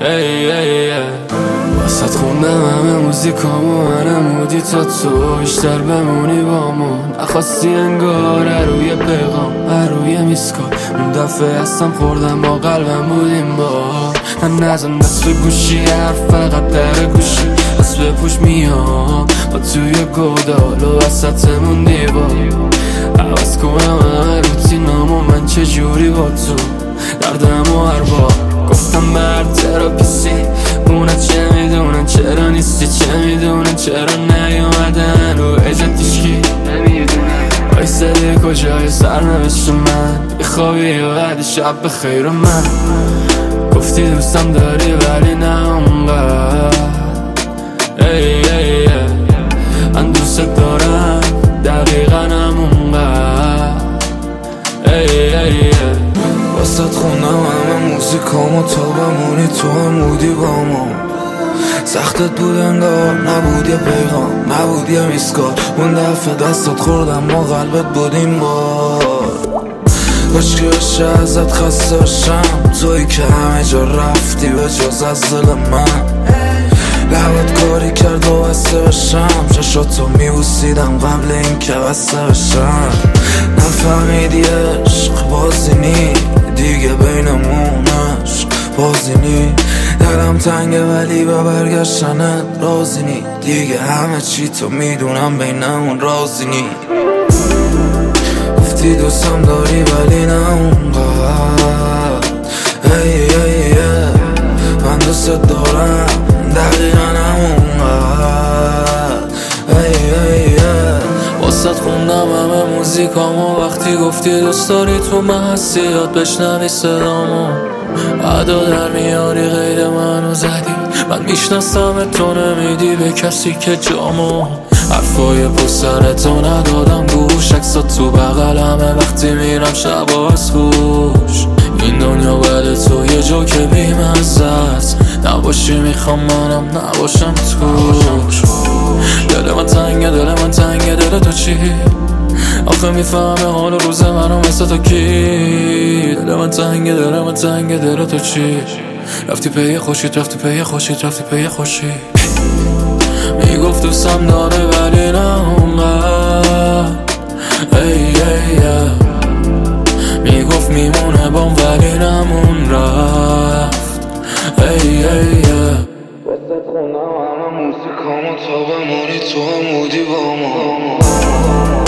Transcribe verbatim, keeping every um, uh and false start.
ای ای ای واسه خوندم همه موزیکامو منمودی تا تو بیشتر بمونی با من نخواستی انگار روی پیغام روی میسکا اون دفعه هستم خوردم با قلبم بودیم با من نزن دست به گوشی حرف فقط در گوشی از بپوش میام با توی گودال و وسطمون دیوار عوض کنم همه روتینامو من چجوری با تو دردم و هر بار گفتم مرد تراپیسی اونا چه میدونن چرا نیستی چه میدونن چرا نیومدن و ایجاد تیشکی نمیدونن بایستدی کجای سرنوشت من بخوابی و بعد شب بخیر من گفتی دوستم داری ولی نه اونقدر ای ای ای من دوست دارم دقیقا همونقدر ای ای ای واسه خوندم همه موزیکامو تا بمونی تو هم بودی با ما سختت بود انگار نبود یه پیغام نبود یه میسکار اون دفعه دستت خوردم ما قلبت بودیم بار کاش که بشه ازت خسته باشم توی که همه جا رفتی به جز از دل من لبت کاری کرد و بسته باشم چشاتو میبوسیدم قبل این که بسته باشم نفهمیدی عشق بازی نی دیگه بینمون عشق بازی نی دلم تنگه ولی با برگشتنت رازی نی دیگه همه چی تو میدونم بینمون رازی نی گفتی دوستم داری ولی نه اونقدر ای ای ای من دوست دارم دقیقا همونقدر ای ای ای واسه خوندم همه موزیکامو وقتی گفتی دوست داری تو من هستی یاد بشنوی صدامو ادا در میاری غیر منو زدی من میشناسم تو نمیدی به کسی که جامو حرفای پسرتو ندادم گوش عکسات تو بغلمه وقتی میرم شب از خوش این دنیا بعد تو یه جا که بیمزه است نباشی میخوام منم نباشم توش دل من تنگه دل من تنگه دل تو چی آخه میفهمه حال و روز منو مثل تو کی دل من تنگه دل من تنگه دل تو چی رفتی پی خوشید رفتی پی خوشید رفتی پی خوشی میگفت دوستم داره ولی نه اونقدر ای ای ای میگفت میمونه بام ولی نمون رفت ای ای ای واسه خوندم همه موزیکامو تا بمونی تو هم بودی با ما